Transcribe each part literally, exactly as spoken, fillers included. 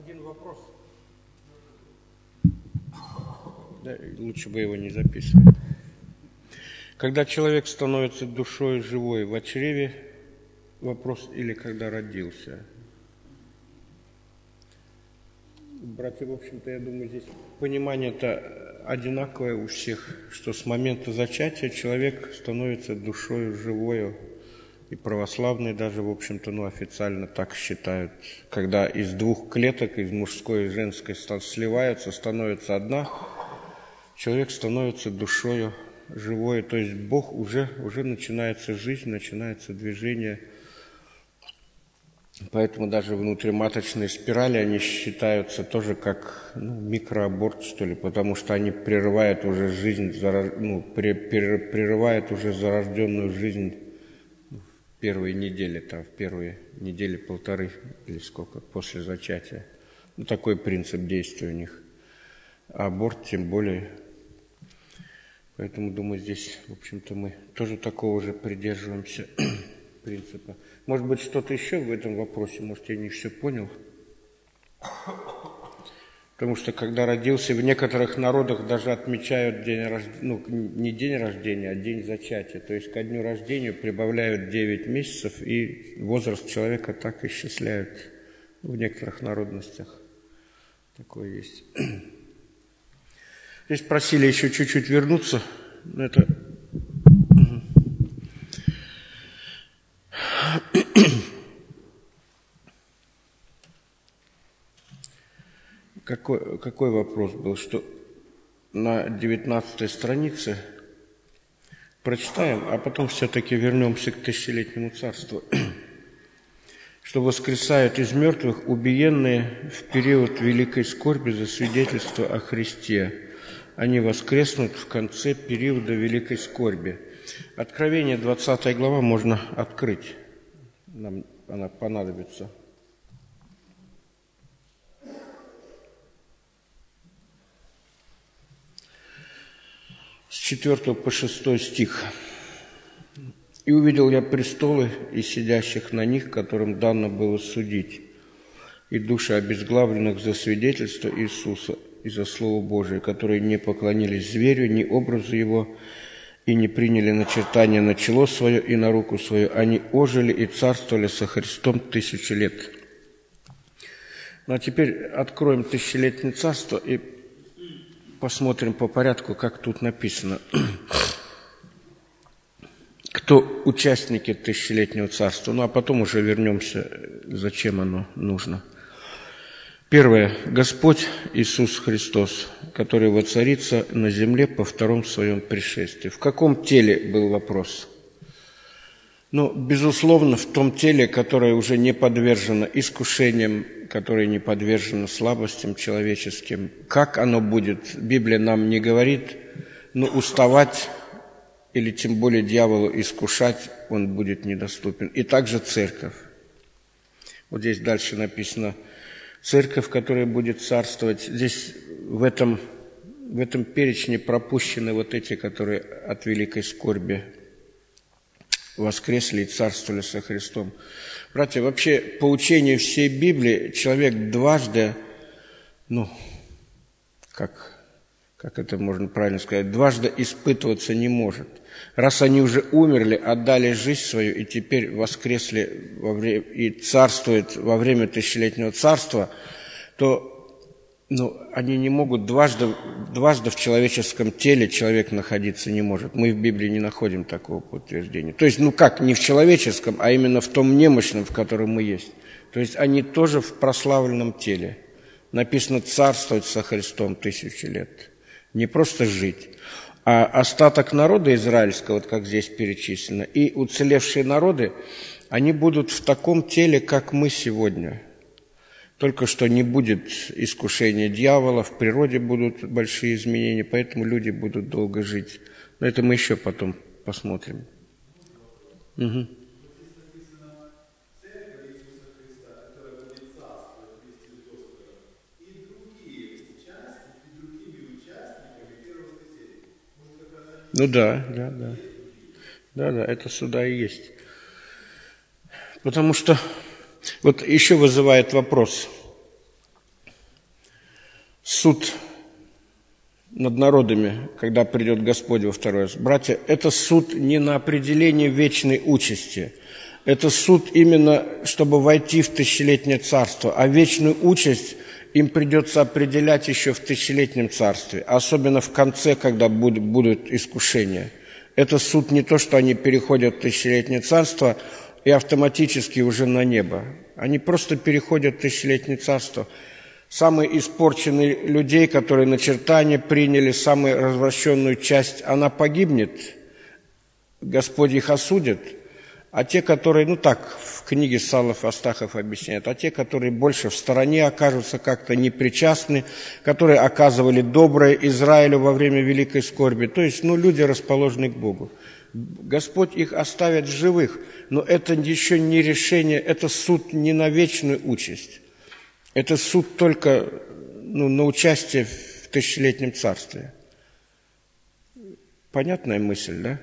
Один вопрос. Да, лучше бы его не записывать. Когда человек становится душой живой в чреве, вопрос, или когда родился? Братья, в общем-то, я думаю, здесь понимание-то одинаковое у всех, что с момента зачатия человек становится душой живою. И православные даже, в общем-то, ну, официально так считают. Когда из двух клеток, из мужской и женской, сливаются, становится одна, человек становится душою живой. То есть Бог уже, уже начинается жизнь, начинается движение. Поэтому даже внутриматочные спирали, они считаются тоже как ну, микроаборт, что ли, потому что они прерывают уже жизнь, ну, прерывают уже зарожденную жизнь в первые недели, там, в первые недели полторы или сколько, после зачатия. Ну, такой принцип действия у них. А аборт тем более. Поэтому, думаю, здесь, в общем-то, мы тоже такого же придерживаемся принципа. Может быть, что-то еще в этом вопросе, может, я не все понял. Потому что, когда родился, в некоторых народах даже отмечают день рождения, ну, не день рождения, а день зачатия. То есть ко дню рождения прибавляют девять месяцев, и возраст человека так исчисляют в некоторых народностях. Такое есть. Здесь просили еще чуть-чуть вернуться. Но это... Какой, какой вопрос был, что на девятнадцатой странице прочитаем, а потом все-таки вернемся к тысячелетнему царству, что воскресают из мертвых убиенные в период великой скорби за свидетельство о Христе. Они воскреснут в конце периода великой скорби. Откровение, двадцатая глава, можно открыть. Нам она понадобится. С четвёртого по шестой стих. «И увидел я престолы и сидящих на них, которым дано было судить, и души обезглавленных за свидетельство Иисуса и за Слово Божие, которые не поклонились зверю, ни образу его, и не приняли начертания на чело свое и на руку свою. Они ожили и царствовали со Христом тысячу лет». Ну а теперь откроем тысячелетнее царство и посмотрим по порядку, как тут написано. Кто участники тысячелетнего царства? Ну, а потом уже вернемся, зачем оно нужно. Первое. Господь Иисус Христос, который воцарится на земле по втором своем пришествии. В каком теле был вопрос? Ну, безусловно, в том теле, которое уже не подвержено искушениям, которое не подвержено слабостям человеческим. Как оно будет, Библия нам не говорит, но уставать или тем более дьяволу искушать он будет недоступен. И также церковь. Вот здесь дальше написано церковь, которая будет царствовать. Здесь в этом, в этом перечне пропущены вот эти, которые от великой скорби воскресли и царствовали со Христом. Братья, вообще по учению всей Библии человек дважды, ну, как, как это можно правильно сказать, дважды испытываться не может. Раз они уже умерли, отдали жизнь свою и теперь воскресли во время, и царствуют во время тысячелетнего царства, то ну, они не могут дважды, дважды в человеческом теле человек находиться не может. Мы в Библии не находим такого подтверждения. То есть, ну как, не в человеческом, а именно в том немощном, в котором мы есть. То есть они тоже в прославленном теле. Написано царствовать со Христом тысячу лет. Не просто жить. А остаток народа израильского, вот как здесь перечислено, и уцелевшие народы, они будут в таком теле, как мы сегодня. Только что не будет искушения дьявола, в природе будут большие изменения, поэтому люди будут долго жить. Но это мы еще потом посмотрим. Угу. Ну да, да, да. Да, да, это сюда и есть. Потому что вот еще вызывает вопрос. суд над народами, когда придет Господь во второй раз. Братья, это суд не на определение вечной участи. Это суд именно, чтобы войти в тысячелетнее царство. А вечную участь им придется определять еще в тысячелетнем царстве. Особенно в конце, когда будут искушения. Это суд не то, что они переходят в тысячелетнее царство и автоматически уже на небо. Они просто переходят в тысячелетнее царство. Самые испорченные людей, которые начертание приняли, самую развращенную часть, она погибнет, Господь их осудит. А те, которые, ну так, в книге Салов Астахов объясняет, а те, которые больше в стороне окажутся как-то непричастны, которые оказывали доброе Израилю во время великой скорби, то есть, ну, люди, расположенные к Богу. Господь их оставит живых, но это еще не решение, это суд не на вечную участь. Это суд только, ну, на участие в тысячелетнем царстве. Понятная мысль, да?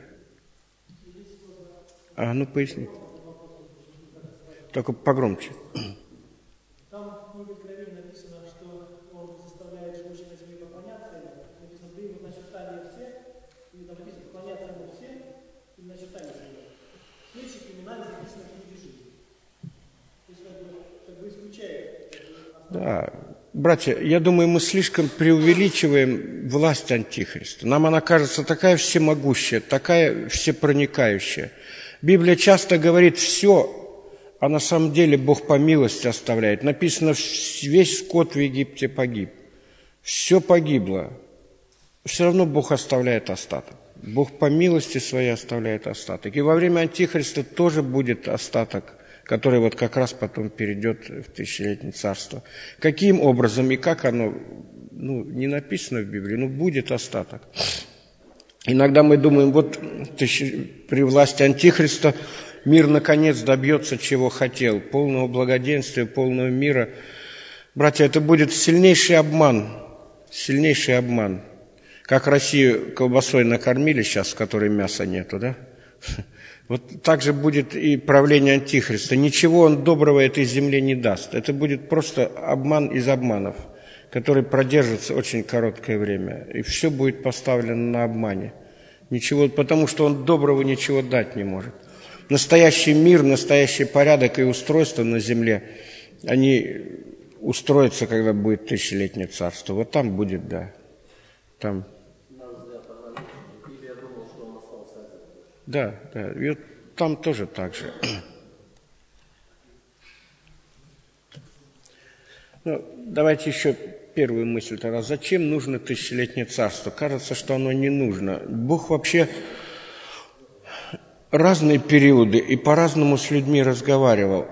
А, ну поясни. Только погромче. Там в книге Откровения написано, что он заставляет живущих на земле поклоняться ему. Написано, да ему начертали все, и там написано, поклоняться ему все, и начертали его. С их именами записано в книге жизни. То есть, как бы, как бы исключает. Да. Братья, я думаю, мы слишком преувеличиваем власть Антихриста. Нам она кажется такая всемогущая, такая всепроникающая. Библия часто говорит «все», а на самом деле Бог по милости оставляет. Написано, весь скот в Египте погиб. Все погибло. Все равно Бог оставляет остаток. Бог по милости своей оставляет остаток. И во время Антихриста тоже будет остаток, который вот как раз потом перейдет в тысячелетнее царство. Каким образом и как оно, ну, не написано в Библии, но будет остаток. Иногда мы думаем, вот при власти Антихриста мир наконец добьется, чего хотел, полного благоденствия, полного мира. Братья, это будет сильнейший обман, сильнейший обман. Как Россию колбасой накормили сейчас, в которой мяса нету, да? Вот так же будет и правление Антихриста. Ничего он доброго этой земле не даст. Это будет просто обман из обманов, который продержится очень короткое время. И все будет поставлено на обмане. Ничего, потому что он доброго ничего дать не может. Настоящий мир, настоящий порядок и устройство на земле, они устроятся, когда будет тысячелетнее царство. Вот там будет, да. Там. Да, да. И вот там тоже так же. Ну, давайте еще первую мысль тогда. Зачем нужно тысячелетнее царство? Кажется, что оно не нужно. Бог вообще разные периоды и по-разному с людьми разговаривал.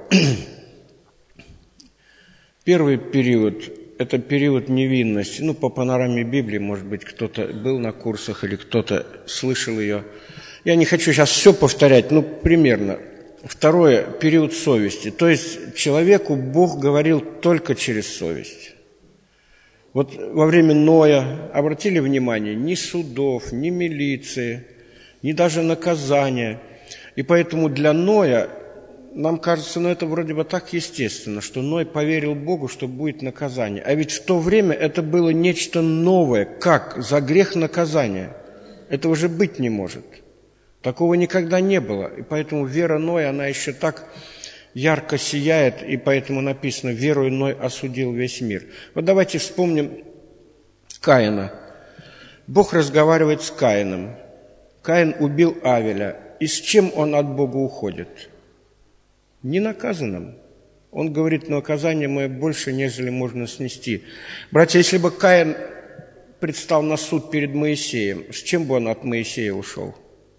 Первый период – это период невинности. Ну, по панораме Библии, может быть, кто-то был на курсах или кто-то слышал ее. Я не хочу сейчас все повторять, ну, примерно. Второе – период совести. То есть человеку Бог говорил только через совесть. Вот во время Ноя, обратили внимание, ни судов, ни милиции, ни даже наказания. И поэтому для Ноя, нам кажется, ну это вроде бы так естественно, что Ной поверил Богу, что будет наказание. А ведь в то время это было нечто новое. Как? За грех наказание. Этого же быть не может. Такого никогда не было. И поэтому вера Ноя, она еще так ярко сияет, и поэтому написано, верою Ной осудил весь мир. Вот давайте вспомним Каина. Бог разговаривает с Каином. Каин убил Авеля. И с чем он от Бога уходит? Не наказанным. Он говорит, наказание мое больше, нежели можно снести. Братья, если бы Каин предстал на суд перед Моисеем, с чем бы он от Моисея ушел?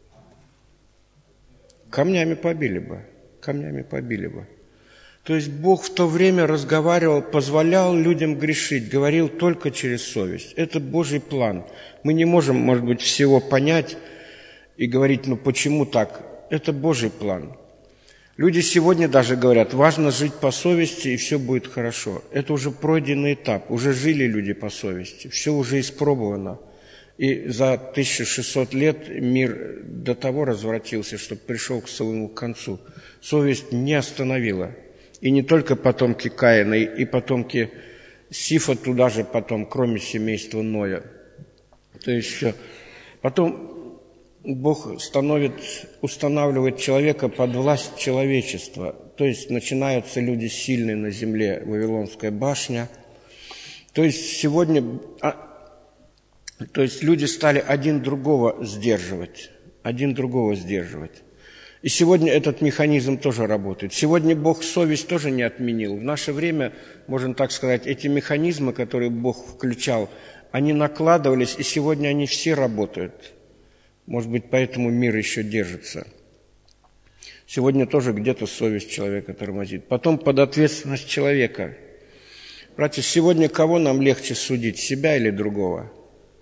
Камнями побили бы. Камнями побили бы. То есть Бог в то время разговаривал, позволял людям грешить, говорил только через совесть. Это Божий план. Мы не можем, может быть, всего понять и говорить, ну почему так? Это Божий план. Люди сегодня даже говорят, важно жить по совести, и все будет хорошо. Это уже пройденный этап, уже жили люди по совести, все уже испробовано. И за тысячу шестьсот лет мир до того развратился, что пришел к своему концу. Совесть не остановила. И не только потомки Каина, и потомки Сифа туда же потом, кроме семейства Ноя. То есть все. Потом Бог становит, устанавливает человека под власть человечества. То есть начинаются люди сильные на земле, Вавилонская башня. То есть сегодня, а, то есть люди стали один другого сдерживать, один другого сдерживать. И сегодня этот механизм тоже работает. Сегодня Бог совесть тоже не отменил. В наше время, можно так сказать, эти механизмы, которые Бог включал, они накладывались, и сегодня они все работают. Может быть, поэтому мир еще держится. Сегодня тоже где-то совесть человека тормозит. Потом подответственность человека. Братья, сегодня кого нам легче судить, себя или другого?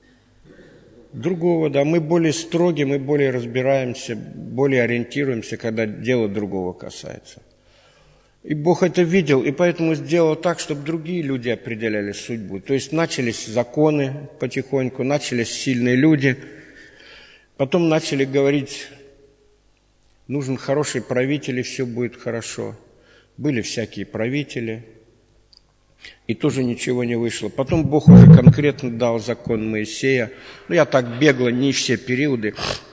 Другого, да. Мы более строги, мы более разбираемся, более ориентируемся, когда дело другого касается. И Бог это видел, и поэтому сделал так, чтобы другие люди определяли судьбу. То есть начались законы потихоньку, начались сильные люди, потом начали говорить, нужен хороший правитель, и все будет хорошо. Были всякие правители, и тоже ничего не вышло. Потом Бог уже конкретно дал закон Моисея. Ну, я так бегло, не все периоды.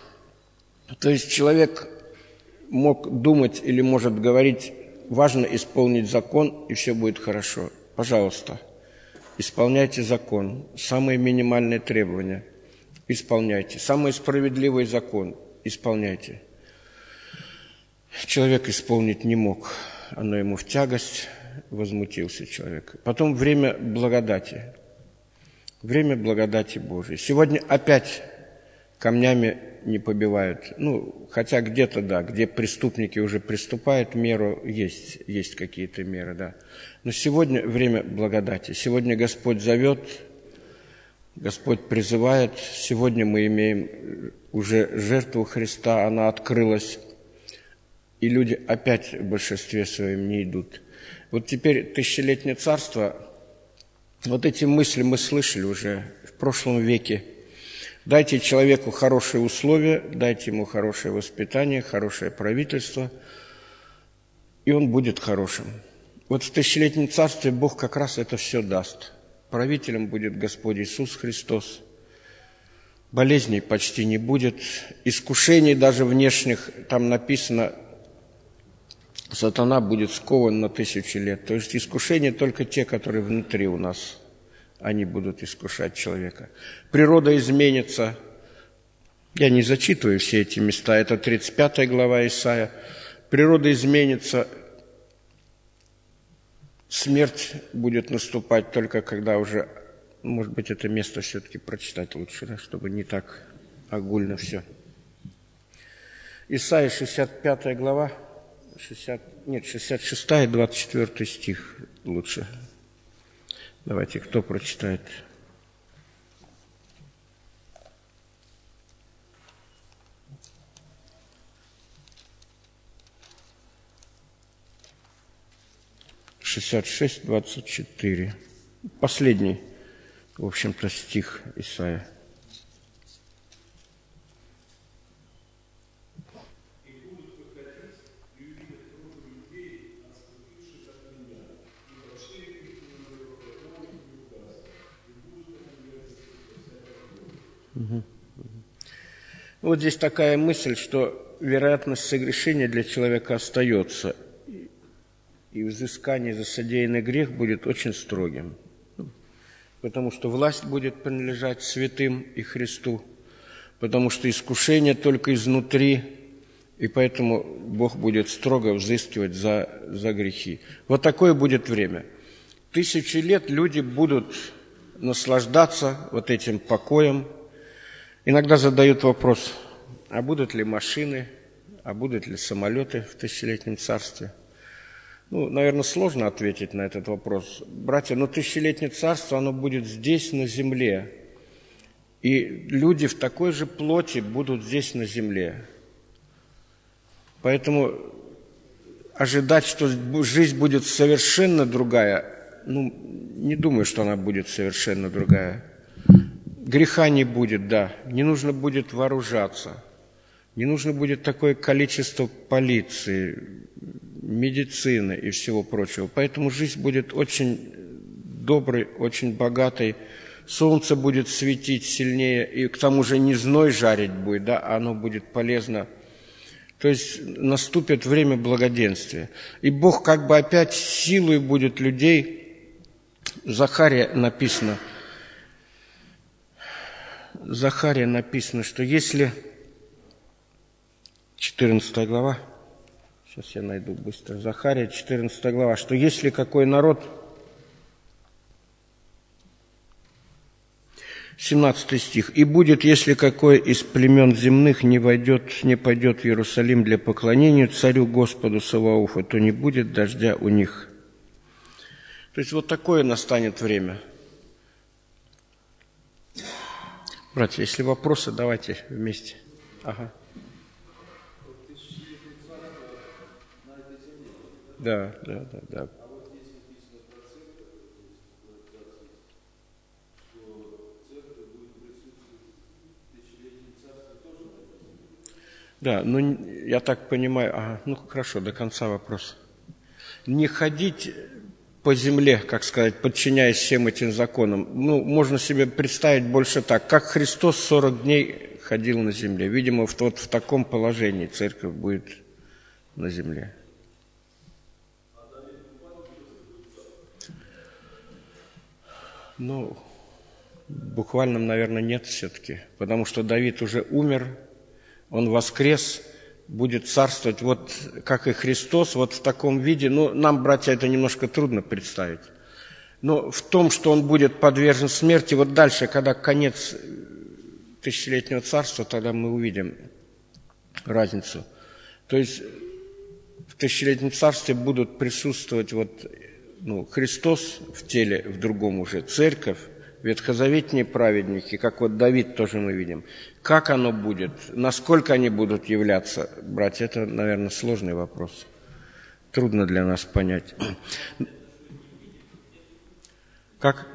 То есть человек мог думать или может говорить, важно исполнить закон, и все будет хорошо. Пожалуйста, исполняйте закон. Самые минимальные требования исполняйте. Самый справедливый закон исполняйте. Человек исполнить не мог. Оно ему в тягость. Возмутился человек. Потом время благодати. Время благодати Божией. Сегодня опять камнями не побивают. Ну, хотя где-то, да, где преступники уже приступают, меру есть, есть какие-то меры, да. Но сегодня время благодати. Сегодня Господь зовет, Господь призывает. Сегодня мы имеем уже жертву Христа, она открылась. И люди опять в большинстве своем не идут. Вот теперь тысячелетнее царство, вот эти мысли мы слышали уже в прошлом веке. Дайте человеку хорошие условия, дайте ему хорошее воспитание, хорошее правительство, и он будет хорошим. Вот в тысячелетнем царстве Бог как раз это все даст. Правителем будет Господь Иисус Христос. Болезней почти не будет. Искушений даже внешних, там написано, сатана будет скован на тысячи лет. То есть искушения только те, которые внутри у нас. Они будут искушать человека. Природа изменится. Я не зачитываю все эти места. Это тридцать пятая глава Исаия. Природа изменится. Смерть будет наступать только когда уже... Может быть, это место все-таки прочитать лучше, да, чтобы не так огульно все. Исаия, шестьдесят пятая глава. шестьдесят, нет, шестьдесят шестая, двадцать четвёртый стих лучше. Давайте, кто прочитает? шестьдесят шесть, двадцать четыре. Последний, в общем-то, стих Исаия. Угу. Вот здесь такая мысль, что вероятность согрешения для человека остается, и взыскание за содеянный грех будет очень строгим, потому что власть будет принадлежать святым и Христу, потому что искушение только изнутри, и поэтому Бог будет строго взыскивать за, за грехи. Вот такое будет время. Тысячи лет люди будут наслаждаться вот этим покоем. Иногда задают вопрос, а будут ли машины, а будут ли самолеты в тысячелетнем царстве? Ну, наверное, сложно ответить на этот вопрос. Братья, но тысячелетнее царство, оно будет здесь, на земле. И люди в такой же плоти будут здесь, на земле. Поэтому ожидать, что жизнь будет совершенно другая, ну, не думаю, что она будет совершенно другая. Греха не будет, да. Не нужно будет вооружаться. Не нужно будет такое количество полиции, медицины и всего прочего. Поэтому жизнь будет очень добрый, очень богатый. Солнце будет светить сильнее, и к тому же не зной жарить будет, да, а оно будет полезно. То есть наступит время благоденствия. И Бог как бы опять силой будет людей. В Захарии написано, в Захарии написано, что если... четырнадцатая глава, сейчас я найду быстро, Захария, четырнадцатая глава, что если какой народ... семнадцатый стих. «И будет, если какой из племен земных не войдет, не пойдет в Иерусалим для поклонения царю Господу Саваофа, то не будет дождя у них». То есть вот такое настанет время. Братья, если вопросы, давайте вместе. Ага. Да, да, да, да. Да, ну, я так понимаю, ага, ну, хорошо, до конца вопрос. Не ходить по земле, как сказать, подчиняясь всем этим законам. Ну, можно себе представить больше так, как Христос сорок дней ходил на земле. Видимо, в, вот в таком положении церковь будет на земле. Ну, буквально, наверное, нет все-таки, потому что Давид уже умер, он воскрес, будет царствовать, вот как и Христос, вот в таком виде. Ну, нам, братья, это немножко трудно представить. Но в том, что он будет подвержен смерти, вот дальше, когда конец тысячелетнего царства, тогда мы увидим разницу. То есть в тысячелетнем царстве будут присутствовать вот, ну, Христос в теле, в другом уже, церковь, ветхозаветные праведники, как вот Давид тоже мы видим. Как оно будет, насколько они будут являться, братья, это, наверное, сложный вопрос. Трудно для нас понять. Как?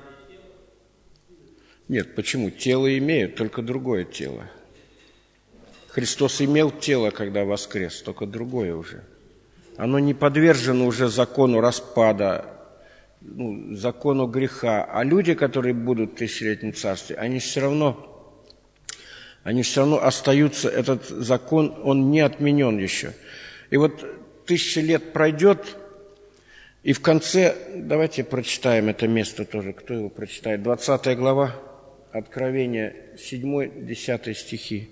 Нет, почему? Тело имеют, только другое тело. Христос имел тело, когда воскрес, только другое уже. Оно не подвержено уже закону распада, ну, закону греха. А люди, которые будут в тысячелетнем царстве, они все равно... Они все равно остаются, этот закон, он не отменен еще. И вот тысяча лет пройдет, и в конце, давайте прочитаем это место тоже, кто его прочитает, двадцатая глава, Откровения, седьмой-десятый стихи.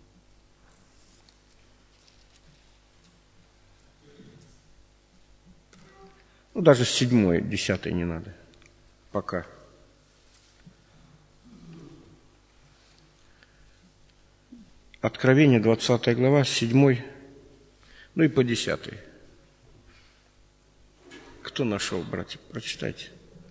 Ну, даже седьмой, десятый не надо, пока. Откровение, двадцатая глава, седьмой, ну и по десятый. Кто нашел, братья? Прочитайте.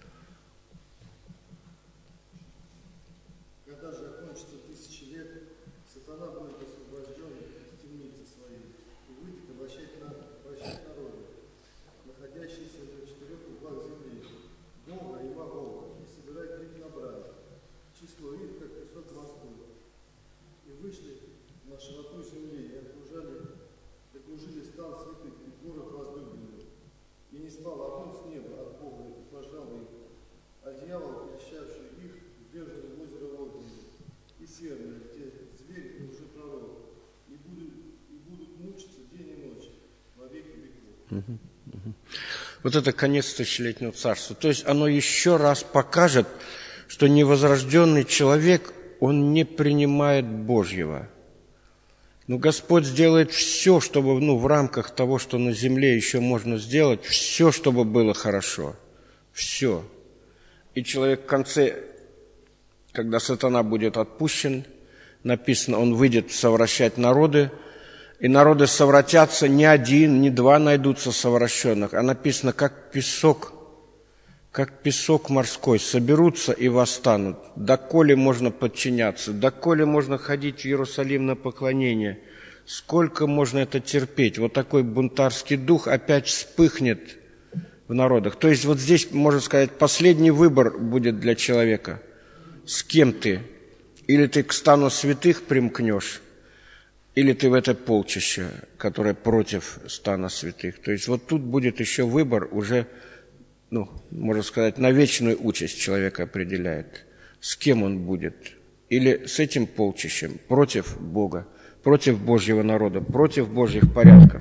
Когда же окончится тысячи лет, сатана будет освобожден из темницы своей и выйдет обращать народы, находящиеся на четырех углах земли, Бога и во Бога, и собирать их на брань, число их, как песок морской. И вышли на широту земли и окружали, окружили стан святых и город возлюбленный. И не спал огонь с неба от Бога и пожрал их, а дьявол, прельщавший их, ввержен в озеро огненное, и серное, где зверь и лжепророк, и будут, и будут мучиться день и ночь во веки веков. Угу, угу. Вот это конец тысячелетнего царства. То есть оно еще раз покажет, что невозрожденный человек, он не принимает Божьего. Но Господь сделает все, чтобы, ну, в рамках того, что на земле еще можно сделать, все, чтобы было хорошо. Все. И человек в конце, когда сатана будет отпущен, написано, он выйдет совращать народы, и народы совратятся, не один, не два найдутся совращенных, а написано, как песок, как песок морской, соберутся и восстанут. Доколе можно подчиняться, доколе можно ходить в Иерусалим на поклонение, сколько можно это терпеть. Вот такой бунтарский дух опять вспыхнет в народах. То есть вот здесь, можно сказать, последний выбор будет для человека. С кем ты? Или ты к стану святых примкнешь, или ты в это полчище, которое против стана святых. То есть вот тут будет еще выбор уже ну, можно сказать, на вечную участь человека определяет. С кем он будет? Или с этим полчищем против Бога, против Божьего народа, против Божьих порядков?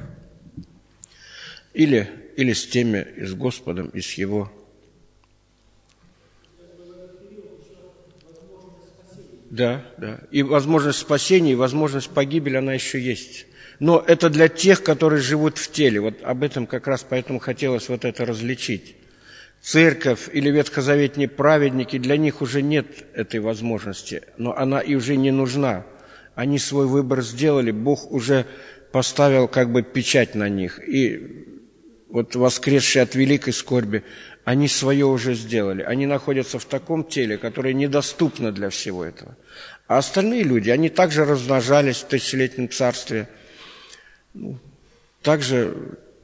Или, или с теми, и с Господом, и с Его. Да, да. И возможность спасения, и возможность погибели, она еще есть. Но это для тех, которые живут в теле. Вот об этом как раз поэтому хотелось вот это различить. Церковь или ветхозаветные праведники, для них уже нет этой возможности, но она и уже не нужна. Они свой выбор сделали, Бог уже поставил как бы печать на них. И вот воскресшие от великой скорби, они свое уже сделали. Они находятся в таком теле, которое недоступно для всего этого. А остальные люди, они также размножались в тысячелетнем царстве. Ну, также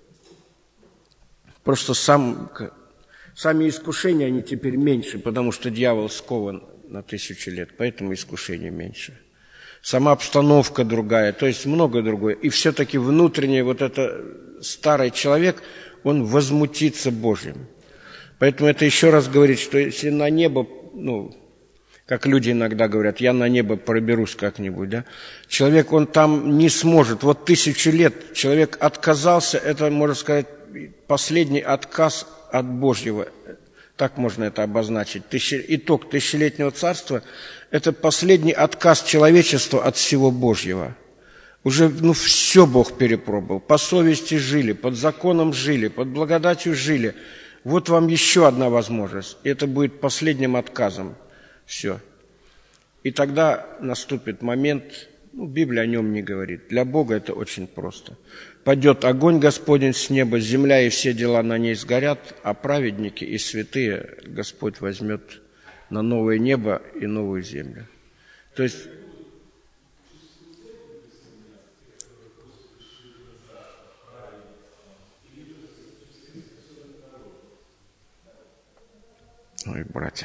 просто сам, сами искушения, они теперь меньше, потому что дьявол скован на тысячу лет, поэтому искушения меньше. Сама обстановка другая, то есть много другое. И все-таки внутренний вот этот старый человек, он возмутится Божьим. Поэтому это еще раз говорит, что если на небо, ну, как люди иногда говорят, я на небо проберусь как-нибудь, да, человек, он там не сможет. Вот тысячу лет человек отказался, это, можно сказать, последний отказ от Божьего. Так можно это обозначить. Тысяч... Итог тысячелетнего царства – это последний отказ человечества от всего Божьего. Уже ну, все Бог перепробовал. По совести жили, под законом жили, под благодатью жили. Вот вам еще одна возможность. И это будет последним отказом. Все. И тогда наступит момент, ну, Библия о нем не говорит. Для Бога это очень просто. Падет огонь Господень с неба, земля и все дела на ней сгорят, а праведники и святые Господь возьмет на новое небо и новую землю. То есть... Ой, братья.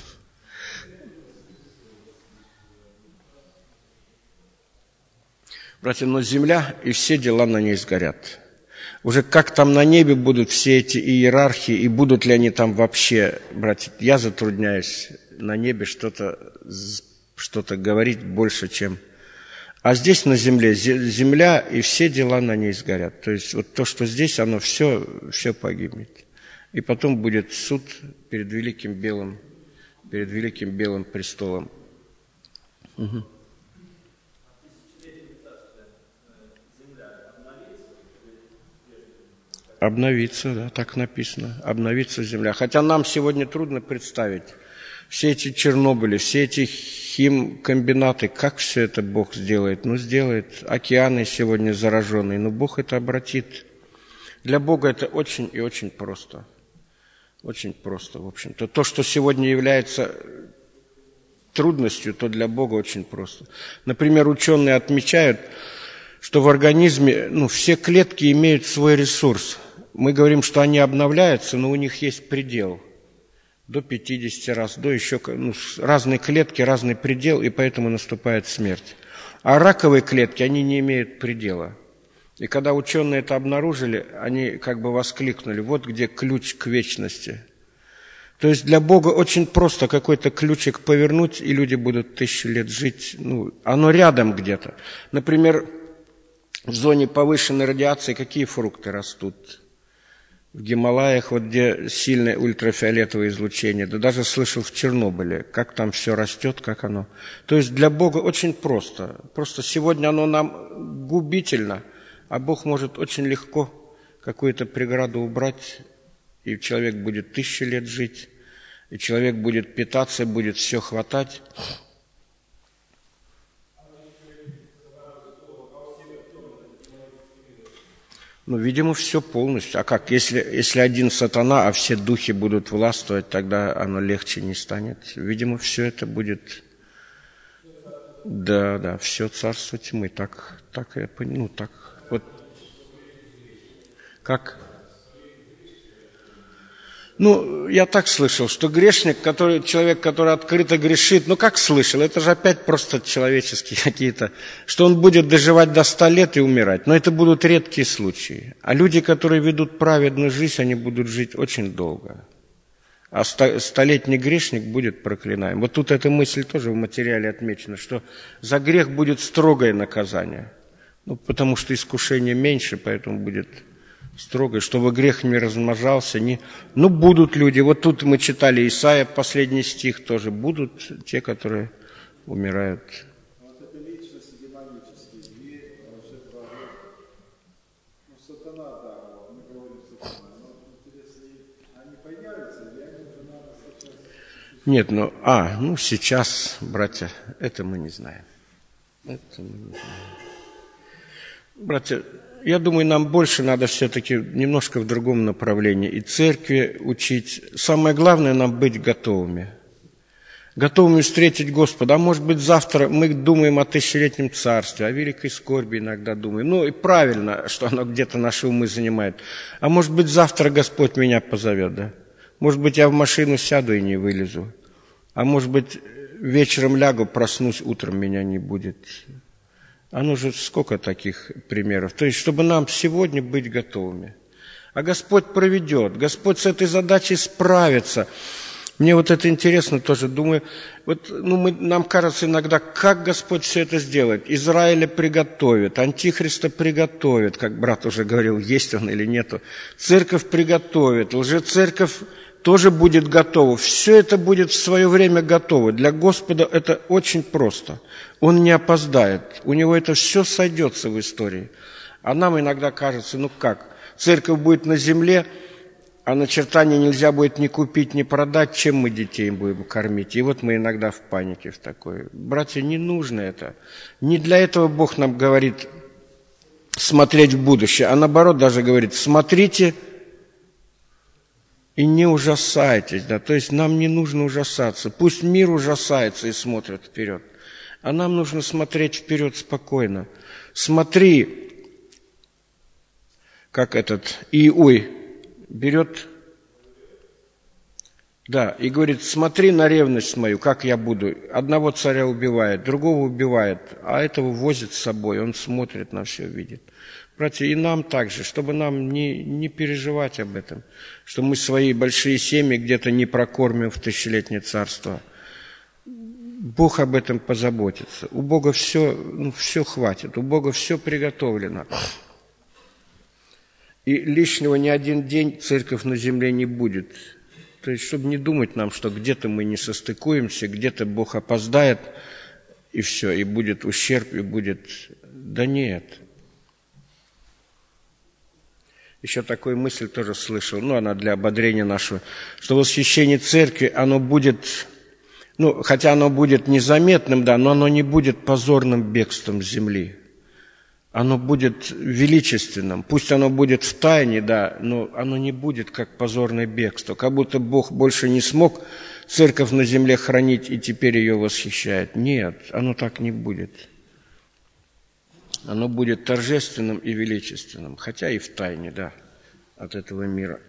Братья, но земля и все дела на ней сгорят. Уже как там на небе будут все эти иерархии, и будут ли они там вообще, братья, я затрудняюсь на небе что-то, что-то говорить больше, чем... А здесь на земле, земля и все дела на ней сгорят. То есть вот то, что здесь, оно все, все погибнет. И потом будет суд перед великим белым, перед великим белым престолом. Угу. Обновиться, да, так написано. Обновиться земля. Хотя нам сегодня трудно представить все эти Чернобыли, все эти химкомбинаты, как все это Бог сделает? Ну, сделает. Океаны сегодня зараженные, но Бог это обратит. Для Бога это очень и очень просто. Очень просто, в общем-то. То, что сегодня является трудностью, то для Бога очень просто. Например, ученые отмечают, что в организме, ну, все клетки имеют свой ресурс. Мы говорим, что они обновляются, но у них есть предел. До пятидесяти раз, до еще... Ну, разные клетки, разный предел, и поэтому наступает смерть. А раковые клетки, они не имеют предела. И когда ученые это обнаружили, они как бы воскликнули, вот где ключ к вечности. То есть для Бога очень просто какой-то ключик повернуть, и люди будут тысячу лет жить. Ну, оно рядом где-то. Например, в зоне повышенной радиации какие фрукты растут? В Гималаях, вот где сильное ультрафиолетовое излучение, да даже слышал в Чернобыле, как там все растет, как оно. То есть для Бога очень просто. Просто сегодня оно нам губительно, а Бог может очень легко какую-то преграду убрать, и человек будет тысячу лет жить, и человек будет питаться, будет все хватать. Ну, видимо, все полностью. А как, если, если один сатана, а все духи будут властвовать, тогда оно легче не станет. Видимо, все это будет... Да, да, все царство тьмы. Так, так я понял, ну, так... Вот. Как? Ну, я так слышал, что грешник, который, человек, который открыто грешит, ну, как слышал, это же опять просто человеческие какие-то, что он будет доживать до ста лет и умирать. Но это будут редкие случаи. А люди, которые ведут праведную жизнь, они будут жить очень долго. А столетний грешник будет проклинаем. Вот тут эта мысль тоже в материале отмечена, что за грех будет строгое наказание. Ну, потому что искушение меньше, поэтому будет строгое, чтобы грех не размножался. Не... Ну, будут люди. Вот тут мы читали Исаия, последний стих тоже. Будут те, которые умирают. Вот это личности демонические, две, уже два года. Ну, сатана, да, мы говорим сатана. Но интересно, они появятся, или они уже надо сейчас... Нет, ну, а, ну, сейчас, братья, это мы не знаем. Это мы не знаем. Братья, я думаю, нам больше надо все-таки немножко в другом направлении. И церкви учить. Самое главное нам быть готовыми. Готовыми встретить Господа. А может быть, завтра мы думаем о тысячелетнем царстве, о великой скорби иногда думаем. Ну и правильно, что оно где-то наши умы занимает. А может быть, завтра Господь меня позовет, да? Может быть, я в машину сяду и не вылезу. А может быть, вечером лягу, проснусь, утром меня не будет. Оно же сколько таких примеров. То есть, чтобы нам сегодня быть готовыми. А Господь проведет. Господь с этой задачей справится. Мне вот это интересно тоже. Думаю, вот, ну, мы, нам кажется иногда, как Господь все это сделает. Израиля приготовит, Антихриста приготовит, как брат уже говорил, есть он или нету. Церковь приготовит, лжецерковь тоже будет готова. Все это будет в свое время готово. Для Господа это очень просто. Он не опоздает. У него это все сойдется в истории. А нам иногда кажется, ну как, церковь будет на земле, а начертание нельзя будет ни купить, ни продать, чем мы детей будем кормить. И вот мы иногда в панике в такой. Братья, не нужно это. Не для этого Бог нам говорит смотреть в будущее, а наоборот даже говорит, смотрите и не ужасайтесь. Да? То есть нам не нужно ужасаться. Пусть мир ужасается и смотрит вперед. А нам нужно смотреть вперед спокойно. Смотри, как этот Иуй берет, да, и говорит, смотри на ревность мою, как я буду. Одного царя убивает, другого убивает, а этого возит с собой, он смотрит на все, видит. Братья, и нам также, чтобы нам не, не переживать об этом, что мы свои большие семьи где-то не прокормим в тысячелетнее царство. Бог об этом позаботится. У Бога все, ну, все хватит, у Бога все приготовлено. И лишнего ни один день церковь на земле не будет. То есть, чтобы не думать нам, что где-то мы не состыкуемся, где-то Бог опоздает, и все, и будет ущерб, и будет... Да нет. Еще такую мысль тоже слышал, ну, она для ободрения нашего, что восхищение церкви, оно будет... Ну, хотя оно будет незаметным, да, но оно не будет позорным бегством с земли. Оно будет величественным. Пусть оно будет в тайне, да, но оно не будет как позорное бегство. Как будто Бог больше не смог церковь на земле хранить и теперь ее восхищает. Нет, оно так не будет. Оно будет торжественным и величественным, хотя и в тайне, да, от этого мира.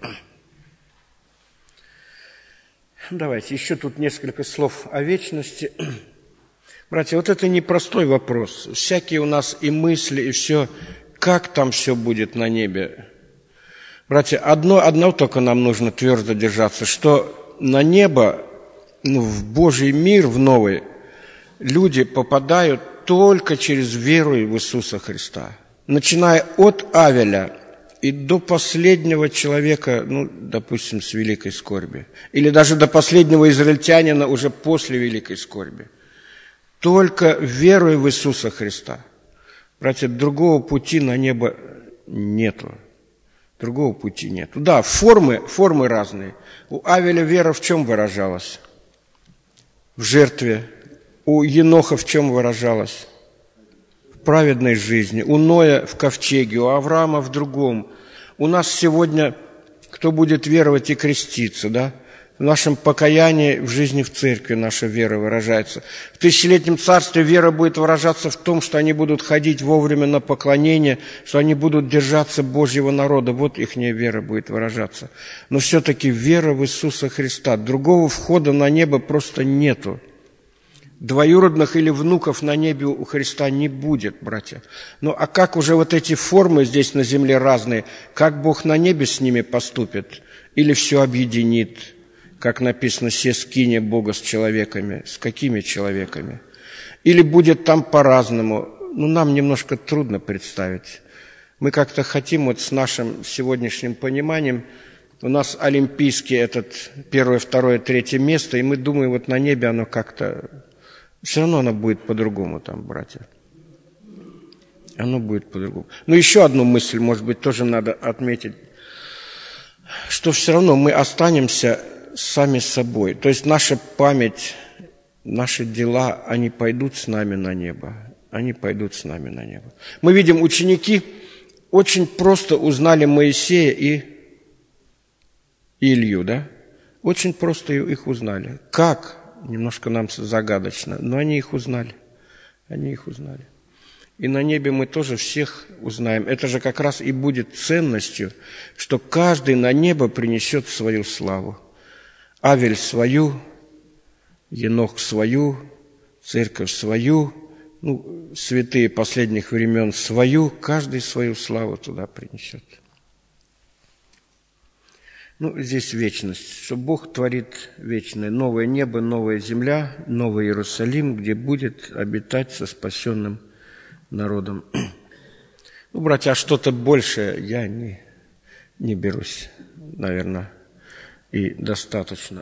Давайте еще тут несколько слов о вечности. Братья, вот это непростой вопрос. Всякие у нас и мысли, и все, как там все будет на небе. Братья, одно, одно только нам нужно твердо держаться, что на небо, ну, в Божий мир, в новый, люди попадают только через веру в Иисуса Христа. Начиная от Авеля и до последнего человека, ну, допустим, с великой скорби. Или даже до последнего израильтянина уже после великой скорби. Только веруя в Иисуса Христа. Братья, другого пути на небо нету. Другого пути нету. Да, формы, формы разные. У Авеля вера в чем выражалась? В жертве. У Еноха в чем выражалась? В праведной жизни. У Ноя в ковчеге, у Авраама в другом. У нас сегодня, кто будет веровать и креститься, да? В нашем покаянии, в жизни в церкви наша вера выражается. В тысячелетнем царстве вера будет выражаться в том, что они будут ходить вовремя на поклонение, что они будут держаться Божьего народа. Вот их вера будет выражаться. Но все-таки вера в Иисуса Христа. Другого входа на небо просто нету. Двоюродных или внуков на небе у Христа не будет, братья. Ну, а как уже вот эти формы здесь на земле разные, как Бог на небе с ними поступит? Или все объединит? Как написано, «се скине Бога с человеками». С какими человеками? Или будет там по-разному? Ну, нам немножко трудно представить. Мы как-то хотим вот с нашим сегодняшним пониманием, у нас олимпийский этот первое, второе, третье место, и мы думаем, вот на небе оно как-то... Все равно оно будет по-другому там, братья. Оно будет по-другому. Но еще одну мысль, может быть, тоже надо отметить, что все равно мы останемся сами собой. То есть наша память, наши дела, они пойдут с нами на небо. Они пойдут с нами на небо. Мы видим, ученики очень просто узнали Моисея и Илью, да? Очень просто их узнали. Как? Немножко нам загадочно, но они их узнали. Они их узнали. И на небе мы тоже всех узнаем. Это же как раз и будет ценностью, что каждый на небо принесет свою славу. Авель свою, Енох свою, церковь свою, ну, святые последних времен свою, каждый свою славу туда принесет. Ну, здесь вечность, что Бог творит вечное. Новое небо, новая земля, новый Иерусалим, где будет обитать со спасенным народом. Ну, братья, что-то большее я не, не берусь, наверное, и достаточно.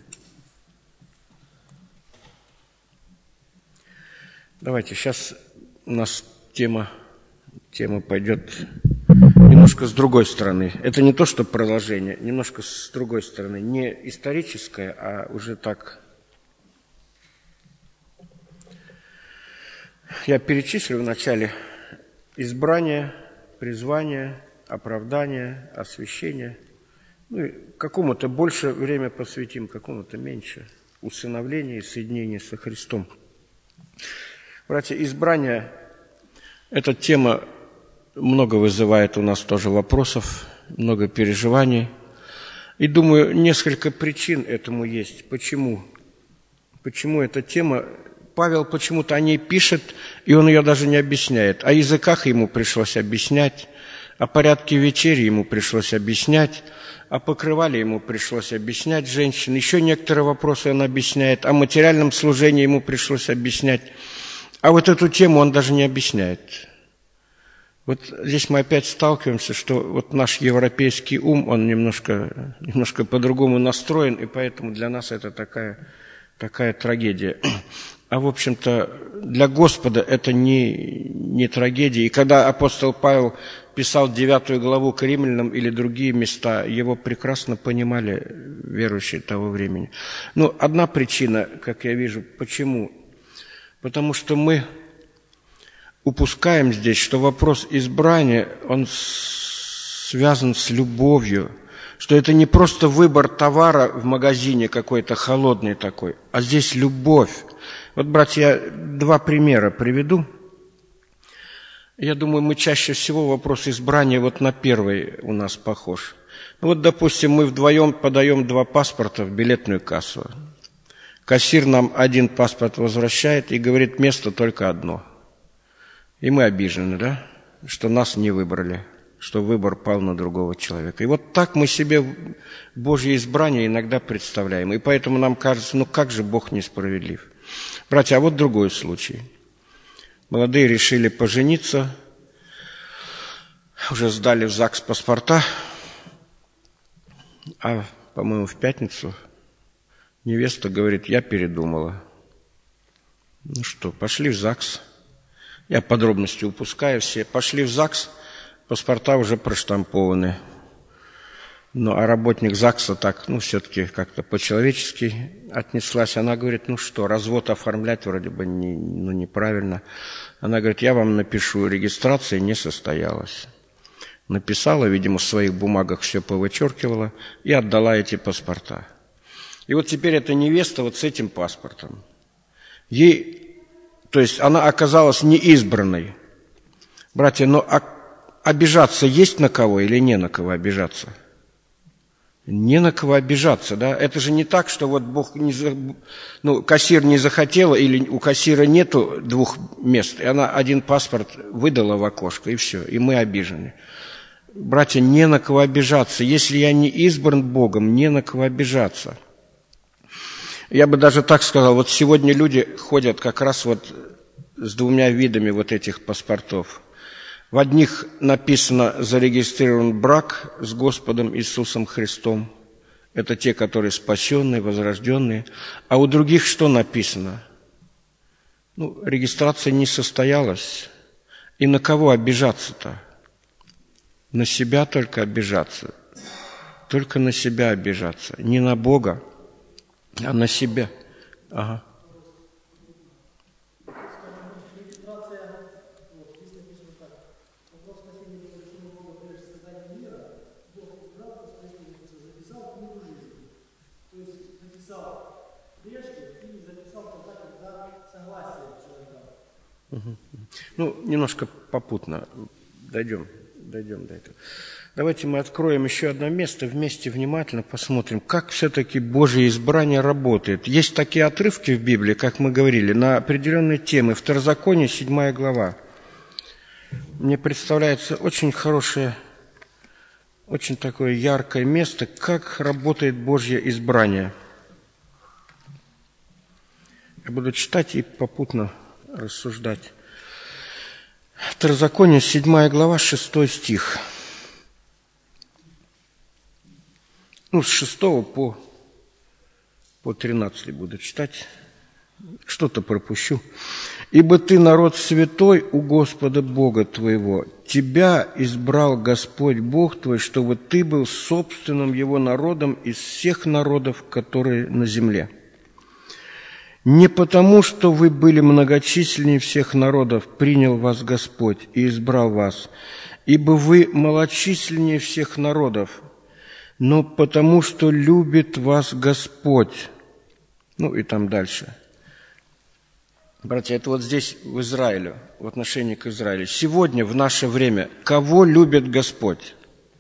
Давайте, сейчас у нас тема, тема пойдет немножко с другой стороны. Это не то, что продолжение, немножко с другой стороны. Не историческое, а уже так. Я перечислю вначале избрание, призвание, оправдание, освящение. Ну, и какому-то больше время посвятим, какому-то меньше. Усыновление и соединение со Христом. Братья, избрание – эта тема много вызывает у нас тоже вопросов, много переживаний. И думаю, несколько причин этому есть. Почему? Почему эта тема? Павел почему-то о ней пишет, и он ее даже не объясняет. О языках ему пришлось объяснять, о порядке вечери ему пришлось объяснять, о покрывале ему пришлось объяснять женщин. Еще некоторые вопросы он объясняет, о материальном служении ему пришлось объяснять. А вот эту тему он даже не объясняет. Вот здесь мы опять сталкиваемся, что вот наш европейский ум, он немножко, немножко по-другому настроен, и поэтому для нас это такая, такая трагедия. А, в общем-то, для Господа это не, не трагедия. И когда апостол Павел писал девятую главу к римлянам или другие места, его прекрасно понимали верующие того времени. Но одна причина, как я вижу, почему? Потому что мы упускаем здесь, что вопрос избрания, он связан с любовью, что это не просто выбор товара в магазине какой-то холодный такой, а здесь любовь. Вот, братья, я два примера приведу. Я думаю, мы чаще всего вопрос избрания вот на первый у нас похож. Ну, вот, допустим, мы вдвоем подаем два паспорта в билетную кассу. Кассир нам один паспорт возвращает и говорит, место только одно. И мы обижены, да, что нас не выбрали, что выбор пал на другого человека. И вот так мы себе Божье избрание иногда представляем. И поэтому нам кажется, ну как же Бог несправедлив. Братья, а вот другой случай. Молодые решили пожениться, уже сдали в ЗАГС паспорта, а, по-моему, в пятницу невеста говорит, я передумала. Ну что, пошли в ЗАГС. Я подробности упускаю все. Пошли в ЗАГС, паспорта уже проштампованы. Ну, а работник ЗАГСа так, ну, все-таки как-то по-человечески отнеслась. Она говорит, ну что, развод оформлять вроде бы не, ну, неправильно. Она говорит, я вам напишу, регистрация не состоялась. Написала, видимо, в своих бумагах все повычеркивала и отдала эти паспорта. И вот теперь эта невеста вот с этим паспортом. Ей, то есть она оказалась неизбранной. Братья, но обижаться есть на кого или не на кого обижаться? Не на кого обижаться, да? Это же не так, что вот Бог не, ну, кассир не захотела, или у кассира нету двух мест, и она один паспорт выдала в окошко, и все, и мы обижены. Братья, не на кого обижаться. Если я не избран Богом, не на кого обижаться. Я бы даже так сказал, вот сегодня люди ходят как раз вот с двумя видами вот этих паспортов. В одних написано «зарегистрирован брак с Господом Иисусом Христом». Это те, которые спасенные, возрожденные. А у других что написано? Ну, регистрация не состоялась. И на кого обижаться-то? На себя только обижаться. Только на себя обижаться. Не на Бога, а на себя. Ага. Ну, немножко попутно дойдем, дойдем до этого. Давайте мы откроем еще одно место, вместе внимательно посмотрим, как все-таки Божье избрание работает. Есть такие отрывки в Библии, как мы говорили, на определенные темы. Второзаконие, седьмая глава. Мне представляется очень хорошее, очень такое яркое место, как работает Божье избрание. Я буду читать и попутно рассуждать. Второзаконие, седьмая глава, шестой стих. Ну, с шестого по, по тринадцатый буду читать. Что-то пропущу. «Ибо ты народ святой у Господа Бога твоего. Тебя избрал Господь Бог твой, чтобы ты был собственным Его народом из всех народов, которые на земле. Не потому, что вы были многочисленнее всех народов, принял вас Господь и избрал вас, ибо вы малочисленнее всех народов, но потому, что любит вас Господь». Ну и там дальше. Братья, это вот здесь, в Израиле, в отношении к Израилю. Сегодня, в наше время, кого любит Господь?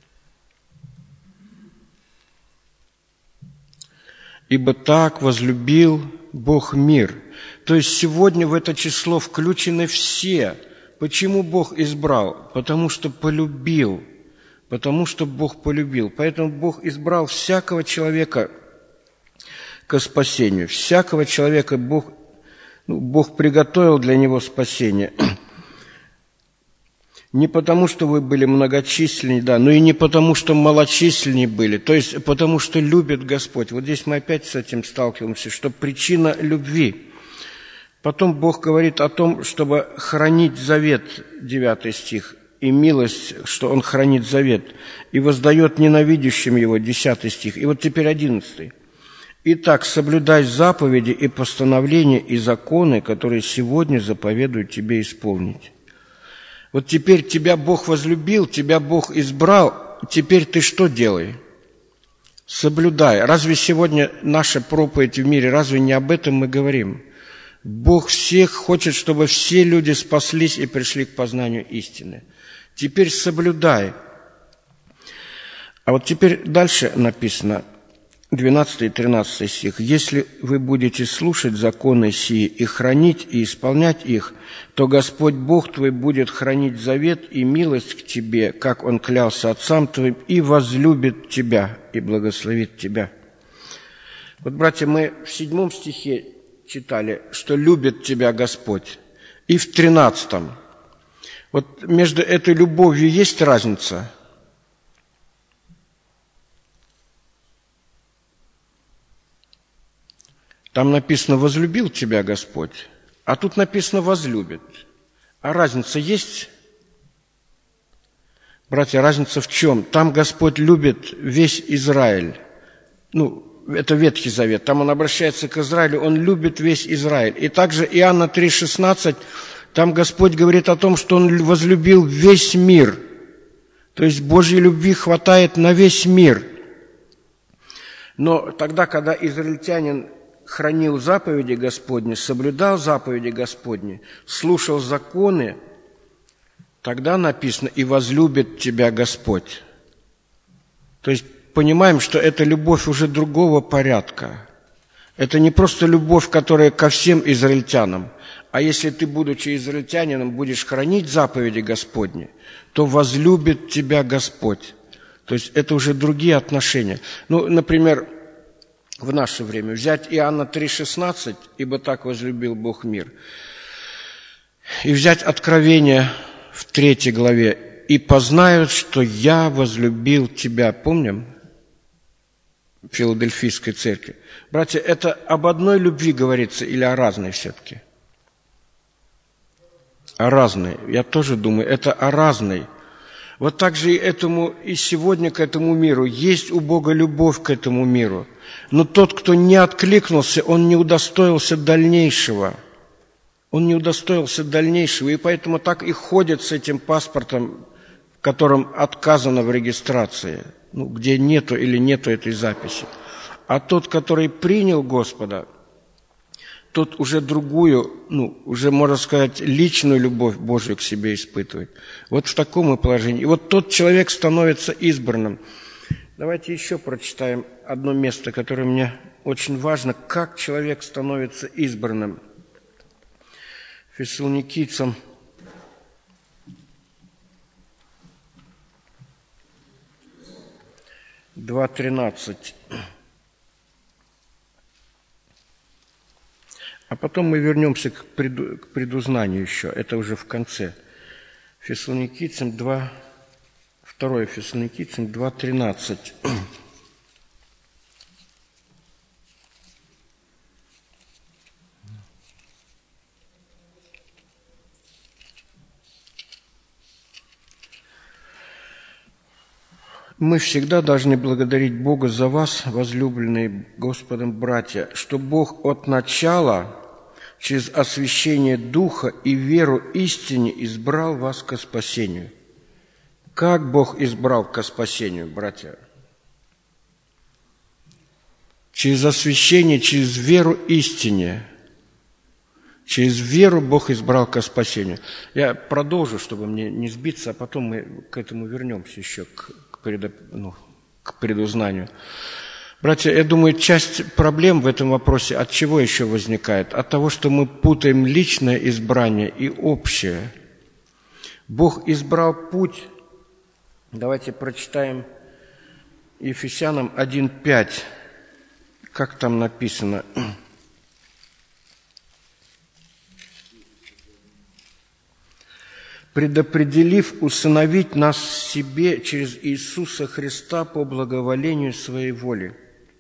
«Ибо так возлюбил Бог мир». То есть сегодня в это число включены все. Почему Бог избрал? Потому что полюбил. Потому что Бог полюбил. Поэтому Бог избрал всякого человека ко спасению. Всякого человека Бог, ну, Бог приготовил для него спасение. Не потому, что вы были многочисленнее, да, но и не потому, что малочисленнее были. То есть потому, что любит Господь. Вот здесь мы опять с этим сталкиваемся, что причина любви. Потом Бог говорит о том, чтобы хранить завет, девятый стих, и милость, что Он хранит завет, и воздает ненавидящим Его, десятый стих. И вот теперь одиннадцатый. «Итак, соблюдай заповеди и постановления и законы, которые сегодня заповедуют тебе исполнить». Вот теперь тебя Бог возлюбил, тебя Бог избрал, теперь ты что делай? Соблюдай. Разве сегодня наша проповедь в мире, разве не об этом мы говорим? Бог всех хочет, чтобы все люди спаслись и пришли к познанию истины. Теперь соблюдай. А вот теперь дальше написано, двенадцатый и тринадцатый стих. «Если вы будете слушать законы сии и хранить и исполнять их, то Господь Бог твой будет хранить завет и милость к тебе, как Он клялся отцам твоим, и возлюбит тебя, и благословит тебя». Вот, братья, мы в седьмом стихе читали, что любит тебя Господь, и в тринадцатом. Вот между этой любовью есть разница? Там написано «возлюбил тебя Господь», а тут написано «возлюбит». А разница есть? Братья, разница в чем? Там Господь любит весь Израиль. Ну, это Ветхий Завет. Там Он обращается к Израилю, Он любит весь Израиль. И также Иоанна три шестнадцать, там Господь говорит о том, что Он возлюбил весь мир. То есть Божьей любви хватает на весь мир. Но тогда, когда израильтянин хранил заповеди Господни, соблюдал заповеди Господни, слушал законы, тогда написано: «И возлюбит тебя Господь». То есть понимаем, что это любовь уже другого порядка. Это не просто любовь, которая ко всем израильтянам, а если ты, будучи израильтянином, будешь хранить заповеди Господни, то возлюбит тебя Господь. То есть это уже другие отношения. Ну, например, в наше время взять Иоанна три шестнадцать, «Ибо так возлюбил Бог мир», и взять Откровение в третьей главе: «И познают, что я возлюбил тебя». Помним? В Филадельфийской церкви. Братья, это об одной любви говорится или о разной все-таки? О разной. Я тоже думаю, это о разной. Вот так же и, этому, и сегодня к этому миру. Есть у Бога любовь к этому миру. Но тот, кто не откликнулся, он не удостоился дальнейшего. Он не удостоился дальнейшего. И поэтому так и ходит с этим паспортом, в котором отказано в регистрации, ну, где нету или нету этой записи. А тот, который принял Господа, тот уже другую, ну, уже, можно сказать, личную любовь Божию к себе испытывает. Вот в таком и положении. И вот тот человек становится избранным. Давайте еще прочитаем одно место, которое мне очень важно, как человек становится избранным. Фессалоникийцам два тринадцать. А потом мы вернемся к, преду, к предузнанию еще. Это уже в конце. Фессалоникийцам два, второе Фессалоникийцам два тринадцать. Мы всегда должны благодарить Бога за вас, возлюбленные Господом братья, что Бог от начала через освящение Духа и веру истине избрал вас ко спасению. Как Бог избрал ко спасению, братья? Через освящение, через веру истине. Через веру Бог избрал ко спасению. Я продолжу, чтобы мне не сбиться, а потом мы к этому вернемся еще, к, к, предо, ну, к предузнанию. Братья, я думаю, часть проблем в этом вопросе от чего еще возникает? От того, что мы путаем личное избрание и общее. Бог избрал путь. Давайте прочитаем Ефесянам один пять. Как там написано? «Предопределив усыновить нас себе через Иисуса Христа по благоволению Своей воли».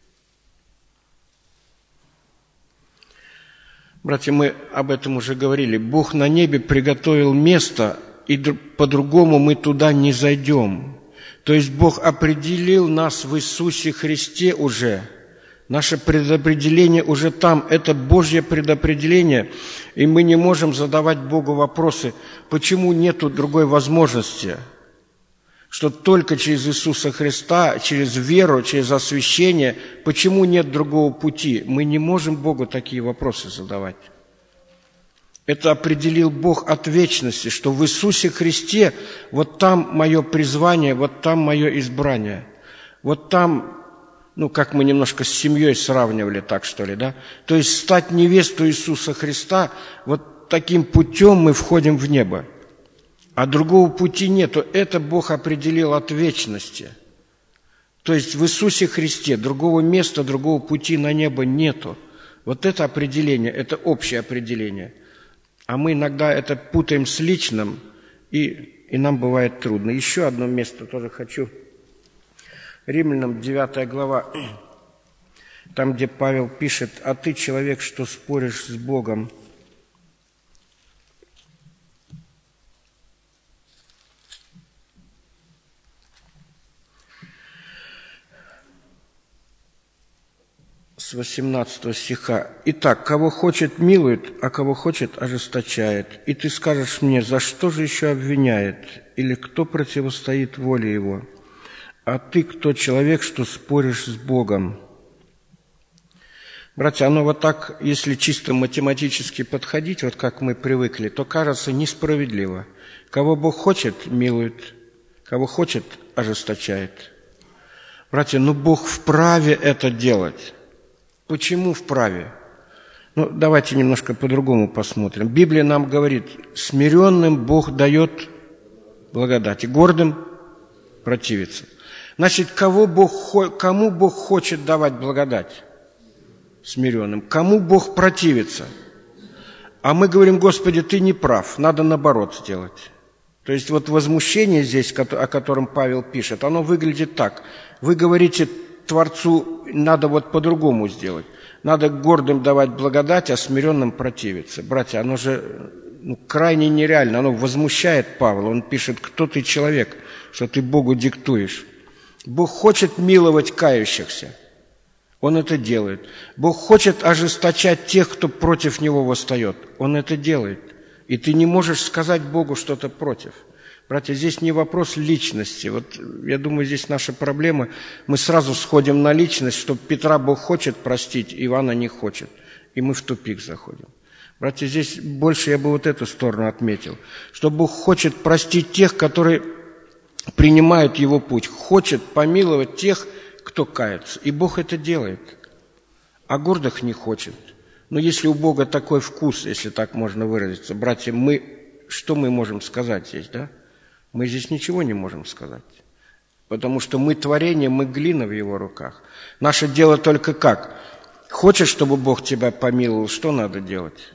Братья, мы об этом уже говорили. Бог на небе приготовил место, и по-другому мы туда не зайдем. То есть Бог определил нас в Иисусе Христе уже. Наше предопределение уже там. Это Божье предопределение. И мы не можем задавать Богу вопросы, почему нету другой возможности. Что только через Иисуса Христа, через веру, через освящение, почему нет другого пути? Мы не можем Богу такие вопросы задавать. Это определил Бог от вечности, что в Иисусе Христе вот там мое призвание, вот там мое избрание. Вот там, ну, как мы немножко с семьей сравнивали, так что ли, да? То есть стать невестой Иисуса Христа, вот таким путем мы входим в небо. А другого пути нету. Это Бог определил от вечности. То есть в Иисусе Христе другого места, другого пути на небо нету. Вот это определение, это общее определение. А мы иногда это путаем с личным, и, и нам бывает трудно. Еще одно место тоже хочу. Римлянам девятая глава, там, где Павел пишет: «А ты, человек, что споришь с Богом». С восемнадцатого стиха. «Итак, кого хочет, милует, а кого хочет, ожесточает. И ты скажешь мне, за что же еще обвиняет? Или кто противостоит воле его? А ты кто, человек, что споришь с Богом?» Братья, оно вот так, если чисто математически подходить, вот как мы привыкли, то кажется несправедливо. Кого Бог хочет, милует, кого хочет, ожесточает. Братья, ну Бог вправе это делать. Почему вправе? Ну, давайте немножко по-другому посмотрим. Библия нам говорит, смиренным Бог дает благодать, и гордым противится. Значит, кого Бог, кому Бог хочет давать благодать? Смиренным. Кому Бог противится? А мы говорим, Господи, Ты не прав, надо наоборот сделать. То есть вот возмущение здесь, о котором Павел пишет, оно выглядит так. Вы говорите Творцу, надо вот по-другому сделать. Надо гордым давать благодать, а смиренным противиться. Братья, оно же ну, крайне нереально, оно возмущает Павла. Он пишет, кто ты человек, что ты Богу диктуешь. Бог хочет миловать кающихся. Он это делает. Бог хочет ожесточать тех, кто против Него восстает. Он это делает. И ты не можешь сказать Богу что-то против. Братья, здесь не вопрос личности. Вот я думаю, здесь наша проблема. Мы сразу сходим на личность, что Петра Бог хочет простить, Ивана не хочет. И мы в тупик заходим. Братья, здесь больше я бы вот эту сторону отметил. Что Бог хочет простить тех, которые принимают Его путь. Хочет помиловать тех, кто кается. И Бог это делает. А гордых не хочет. Но если у Бога такой вкус, если так можно выразиться, братья, мы, что мы можем сказать здесь, да? Мы здесь ничего не можем сказать. Потому что мы творение, мы глина в Его руках. Наше дело только как? Хочешь, чтобы Бог тебя помиловал, что надо делать?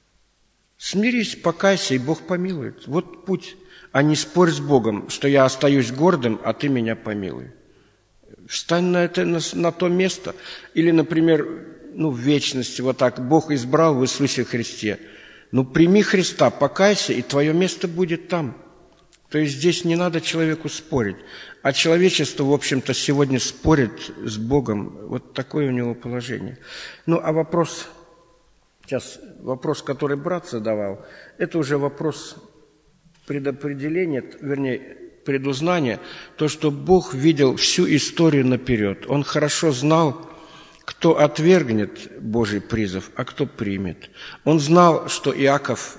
Смирись, покайся, и Бог помилует. Вот путь. А не спорь с Богом, что я остаюсь гордым, а ты меня помилуй. Встань на, это, на, на то место. Или, например, ну, в вечности, вот так, Бог избрал в Иисусе Христе. Ну, прими Христа, покайся, и твое место будет там. То есть здесь не надо человеку спорить. А человечество, в общем-то, сегодня спорит с Богом. Вот такое у него положение. Ну, а вопрос, сейчас, вопрос, который брат задавал, это уже вопрос предопределения, вернее, предузнания, то, что Бог видел всю историю наперед. Он хорошо знал, кто отвергнет Божий призыв, а кто примет. Он знал, что Иаков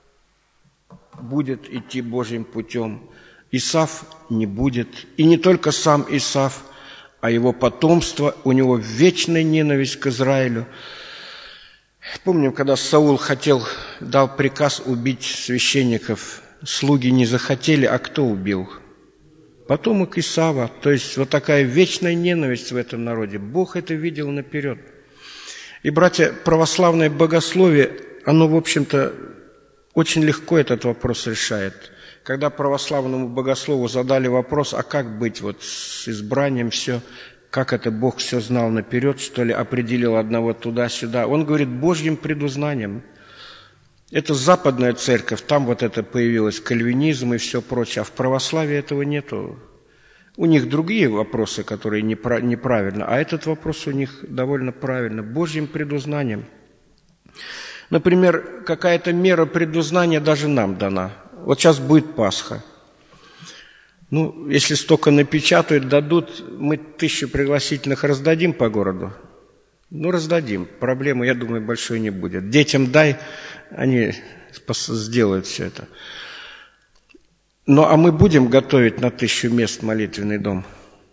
будет идти Божьим путем, Исав не будет. И не только сам Исав, а его потомство, у него вечная ненависть к Израилю. Помним, когда Саул хотел, дал приказ убить священников, слуги не захотели, а кто убил? Потомок Исава. То есть вот такая вечная ненависть в этом народе. Бог это видел наперед. И, братья, православное богословие, оно, в общем-то, очень легко этот вопрос решает. Когда православному богослову задали вопрос, а как быть вот с избранием, все, как это Бог все знал наперед, что ли, определил одного туда-сюда, он говорит, Божьим предузнанием. Это западная церковь, там вот это появилось, кальвинизм и все прочее, а в православии этого нету. У них другие вопросы, которые неправильно, а этот вопрос у них довольно правильно, Божьим предузнанием. Например, какая-то мера предузнания даже нам дана. Вот сейчас будет Пасха. Ну, если столько напечатают, дадут, мы тысячу пригласительных раздадим по городу. Ну, раздадим. Проблемы, я думаю, большой не будет. Детям дай, они сделают все это. Ну, а мы будем готовить на тысячу мест молитвенный дом?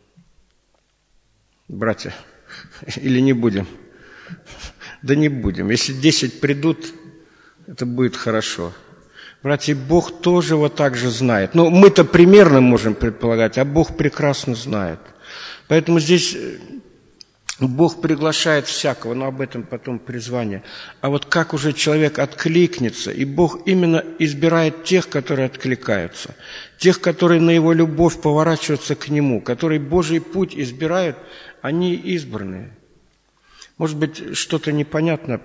Братья, или не будем? Да не будем. Если десять придут, это будет хорошо. Братья, Бог тоже вот так же знает. Ну, мы-то примерно можем предполагать, а Бог прекрасно знает. Поэтому здесь Бог приглашает всякого, но об этом потом призвание. А вот как уже человек откликнется, и Бог именно избирает тех, которые откликаются, тех, которые на Его любовь поворачиваются к Нему, которые Божий путь избирают, они избранные. Может быть, что-то непонятно.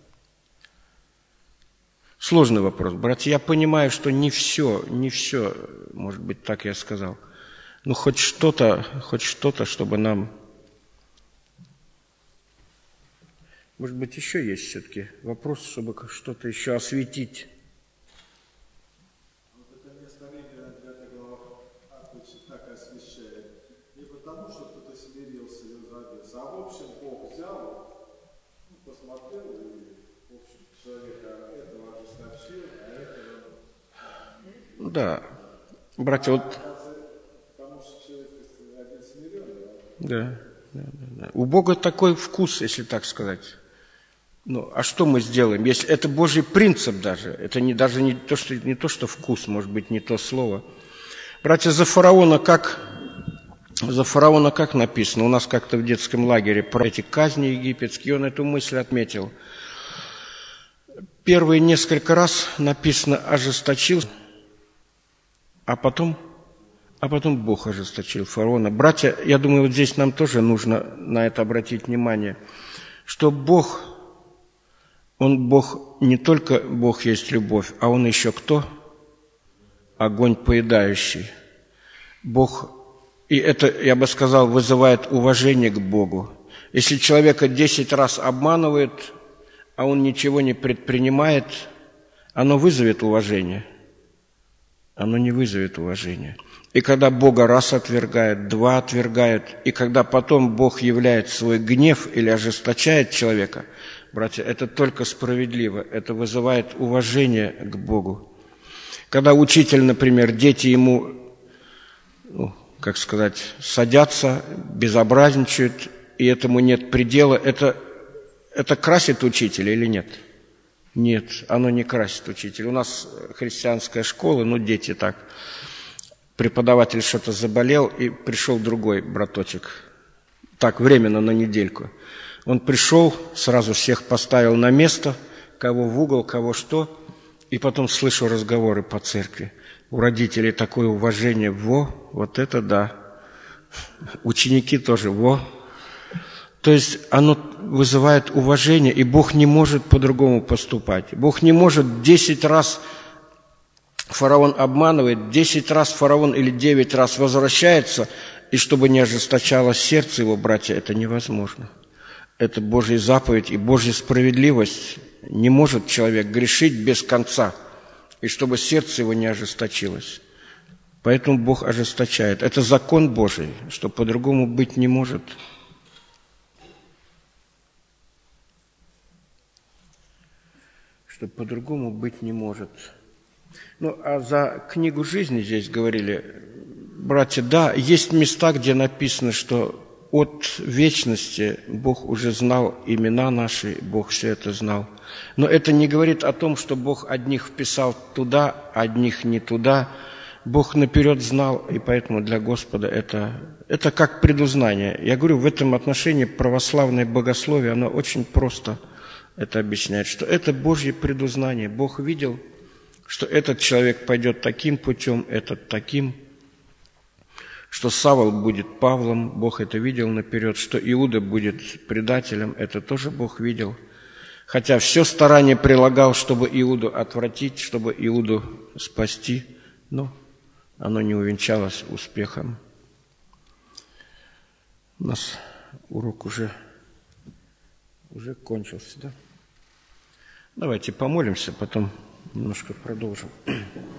Сложный вопрос, братья. Я понимаю, что не все, не все, может быть, так я сказал. Но хоть что-то, хоть что-то, чтобы нам... Может быть, еще есть все-таки вопрос, чтобы что-то еще осветить. Вот это место Римляна девятая глава обычно так освещает. Не потому, что кто-то смирился и возродился, а в общем Бог взял, ну, посмотрел, и, в общем, человека этого ожесточил, а этого... Да. Братья, вот... Потому что человек один смиренный. Да, да, да, да. У Бога такой вкус, если так сказать. Ну, а что мы сделаем? Если это Божий принцип даже, это не, даже не то, что, не то, что вкус, может быть, не то слово. Братья, за фараона как, за фараона как написано? У нас как-то в детском лагере про эти казни египетские, он эту мысль отметил. Первые несколько раз написано «ожесточил», а потом, а потом Бог ожесточил фараона. Братья, я думаю, вот здесь нам тоже нужно на это обратить внимание, что Бог... Он Бог, не только Бог есть любовь, а Он еще кто? Огонь поедающий. Бог, и это, я бы сказал, вызывает уважение к Богу. Если человека десять раз обманывает, а он ничего не предпринимает, оно вызовет уважение. Оно не вызовет уважения. И когда Бога раз отвергает, два отвергает, и когда потом Бог являет свой гнев или ожесточает человека, братья, это только справедливо, это вызывает уважение к Богу. Когда учитель, например, дети ему, ну, как сказать, садятся, безобразничают, и этому нет предела, это, это красит учителя или нет? Нет, оно не красит учителя. У нас христианская школа, ну, дети так. Преподаватель что-то заболел, и пришел другой браточек. Так, временно, на недельку. Он пришел, сразу всех поставил на место, кого в угол, кого что, и потом слышу разговоры по церкви. У родителей такое уважение, во, вот это да. Ученики тоже, во. То есть оно вызывает уважение, и Бог не может по-другому поступать. Бог не может десять раз фараон обманывает, десять раз фараон или девять раз возвращается, и чтобы не ожесточалось сердце его, братья, это невозможно. Это Божья заповедь и Божья справедливость. Не может человек грешить без конца, и чтобы сердце его не ожесточилось. Поэтому Бог ожесточает. Это закон Божий, что по-другому быть не может. Что по-другому быть не может. Ну, а за книгу жизни здесь говорили, братья, да, есть места, где написано, что от вечности Бог уже знал имена наши, Бог все это знал. Но это не говорит о том, что Бог одних вписал туда, одних не туда. Бог наперед знал, и поэтому для Господа это, это как предузнание. Я говорю, в этом отношении православное богословие, оно очень просто это объясняет, что это Божье предузнание. Бог видел, что этот человек пойдет таким путем, этот таким, что Савл будет Павлом, Бог это видел наперед, что Иуда будет предателем, это тоже Бог видел. Хотя все старание прилагал, чтобы Иуду отвратить, чтобы Иуду спасти, но оно не увенчалось успехом. У нас урок уже, уже кончился, да? Давайте помолимся, потом немножко продолжим.